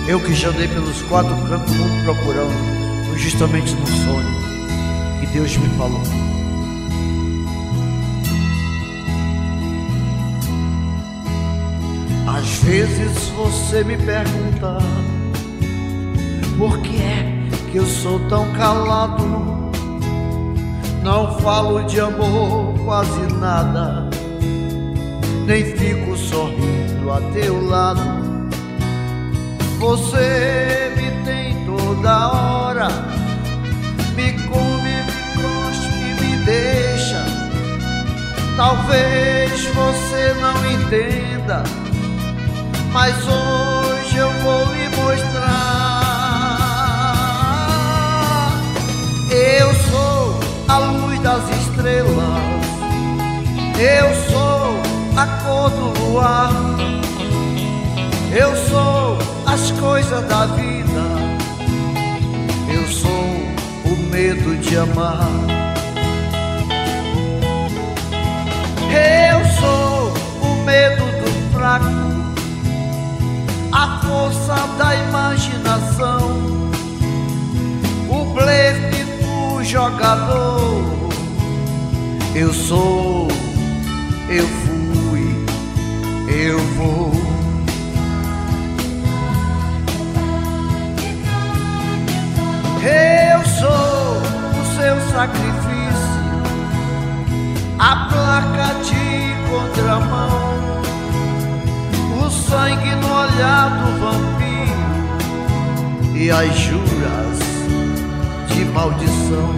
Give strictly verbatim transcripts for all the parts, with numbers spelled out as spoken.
Eu que já andei pelos quatro cantos do mundo procurando, foi justamente no sonho que Deus me falou. Às vezes você me pergunta por que é que eu sou tão calado. Não falo de amor quase nada, nem fico sorrindo a teu lado. Você me tem toda hora, me come, me cospe, me deixa. Talvez você não entenda, mas hoje eu vou lhe mostrar. Eu sou a luz das estrelas, eu sou a cor do luar, eu sou as coisas da vida, eu sou o medo de amar. Eu sou o medo do fraco, a força da imaginação, o blefe do jogador. Eu sou, eu fui, eu vou. Eu sou o seu sacrifício, a placa de contramão, o sangue no olhar do vampiro e as juras de maldição.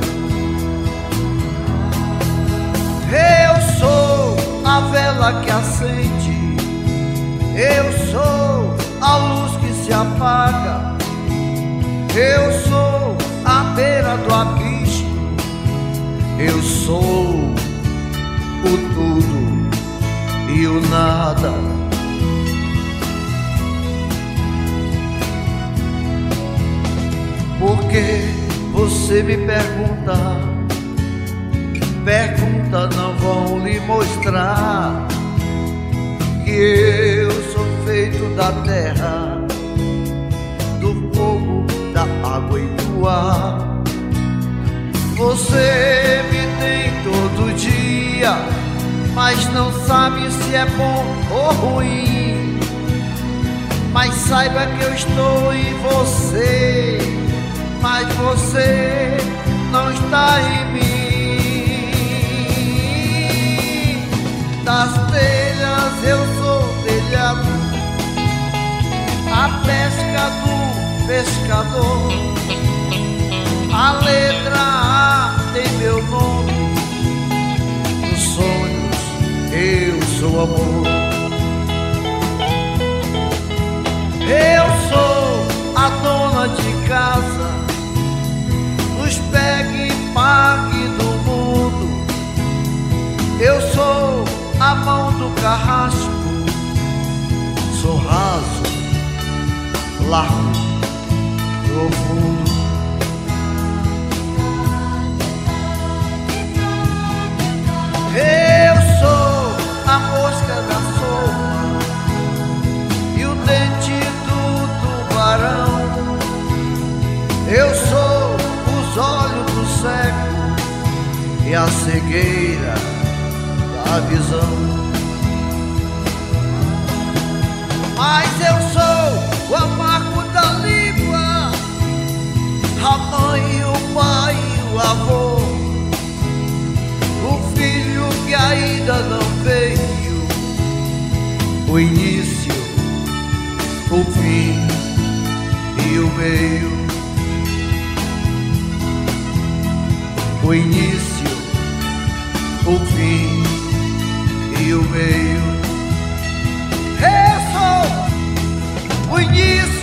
Eu sou a vela que acende, eu sou a luz que se apaga, eu sou a beira do abismo, eu sou o tudo e o nada. Porque você me pergunta, pergunta não vão lhe mostrar que eu sou feito da terra, do fogo, da água e do ar. Você me tem todo dia, mas não sabe se é bom ou ruim. Mas saiba que eu estou em você, mas você não está em mim. Das telhas eu sou o telhado, a pesca do pescador, a letra A tem meu nome, nos sonhos eu sou amor. Eu sou a dona de casa, nos pegue e pague do mundo. Eu sou a mão do carrasco, sou raso, largo, profundo. Eu sou a mosca da sopa e o dente do tubarão. Eu sou os olhos do cego e a cegueira da visão. Mas eu sou o amargo da língua, a mãe, o pai e o avô, o filho que ainda não veio, o início, o fim e o meio. O início, o fim e o meio. Eu sou o início,